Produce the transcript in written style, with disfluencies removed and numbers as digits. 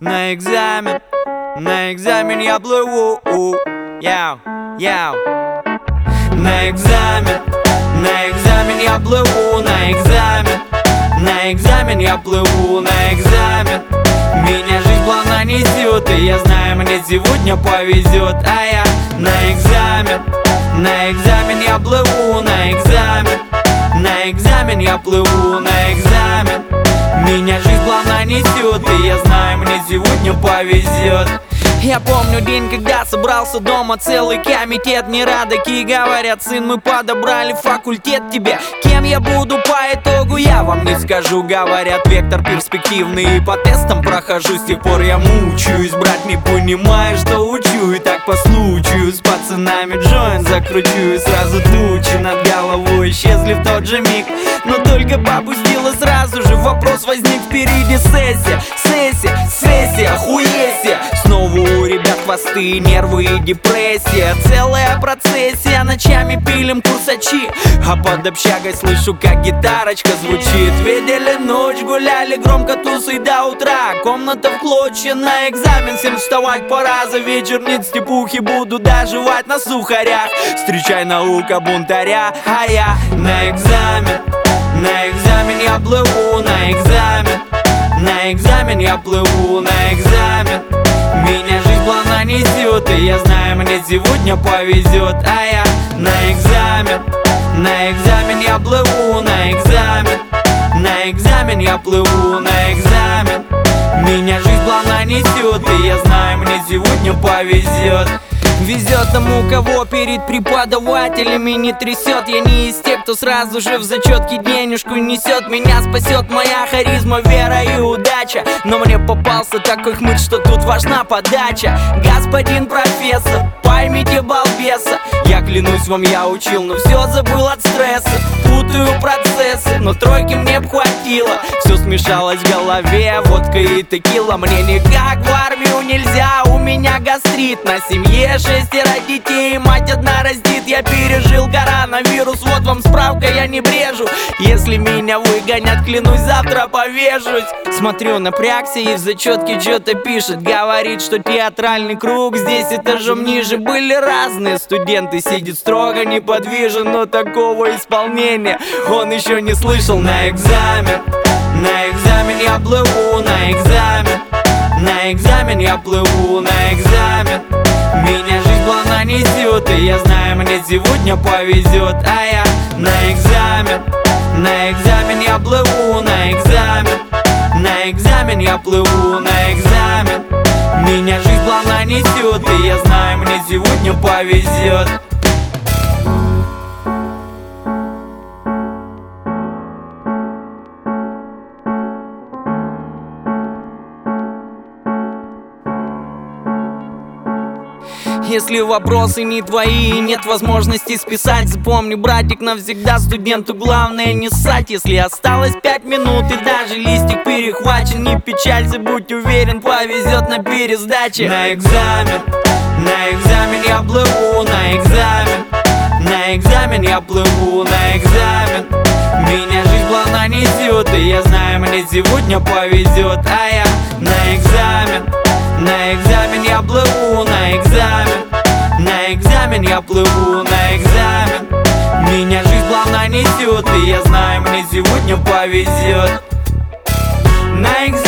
на экзамен я плыву. Яу, яу. На экзамен я плыву, на экзамен я плыву, на экзамен. Меня жизнь плавно несет, и я знаю, мне сегодня повезет. А я на экзамен я плыву, на экзамен я плыву, на экзамен. Меня жизнь плавно несет, и я знаю, мне сегодня повезет. Я помню день, когда собрался дома целый комитет. Не радоки говорят: сын, мы подобрали факультет тебе. Кем я буду по итогу, я вам не скажу. Говорят, вектор перспективный, и по тестам прохожу. С тех пор я мучаюсь, брат, не понимаю, что учу. И так по случаю с пацанами джойнт закручу, и сразу тучи над головой исчезли в тот же миг. Но только попустила сразу же, вопрос возник впереди. Сессия, охуесия. Снова у ребят хвосты, нервы и депрессия. Целая процессия, ночами пилим курсачи, а под общагой слышу, как гитарочка звучит. Видели ночь, гуляли громко тусой до утра. Комната в клочья, на экзамен всем вставать пора. За вечер нет степухи, буду доживать на сухарях. Встречай, наука бунтаря, а я на экзамен я плыву, на экзамен я плыву, на экзамен. Меня жизнь плавно несет, и я знаю, мне сегодня повезет. А я на экзамен я плыву, на экзамен я плыву, на экзамен. Меня жизнь плавно несет, и я знаю, мне сегодня повезет. Везет тому, кого перед преподавателями не трясет. Я не из тех, кто сразу же в зачетке денежку несет. Меня спасет моя харизма, вера и удача. Но мне попался такой хмырь, что тут важна подача. Господин профессор, поймите балбеса, я клянусь вам, я учил, но все забыл от стресса. Путаю процессы, но тройки мне б хватило. Все смешалось в голове, водка и текила. Мне никак в армию нельзя, у меня гастрит. На семье 6 детей, мать одна растит. Я пережил коронавирус, вот вам справка, я не брежу. Если меня выгонят, клянусь, завтра повешусь. Смотрю, напрягся и в зачетке что-то пишет. Говорит, что театральный круг здесь этажом ниже. Были разные студенты, сидит строго неподвижен, но такого исполнения он еще не слышал. На экзамен я плыву, на экзамен я плыву, на экзамен. Меня жизнь плавно несет, и я знаю, мне сегодня повезет. А я на экзамен я плыву, на экзамен я плыву, на экзамен. Меня жизнь плавно несет, и я знаю, мне сегодня повезет. Если вопросы не твои, нет возможности списать, запомни, братик, навсегда студенту главное не ссать. Если осталось 5 минут и даже листик перехвачен, не печалься, будь уверен, повезет на пересдаче. На экзамен я плыву, на экзамен я плыву, на экзамен. Меня жизнь плавно несет, и я знаю, мне сегодня повезет. А я на экзамен я плыву, на экзамен я плыву, на экзамен. Меня жизнь плавно несет, и я знаю, мне сегодня повезет. На экзамен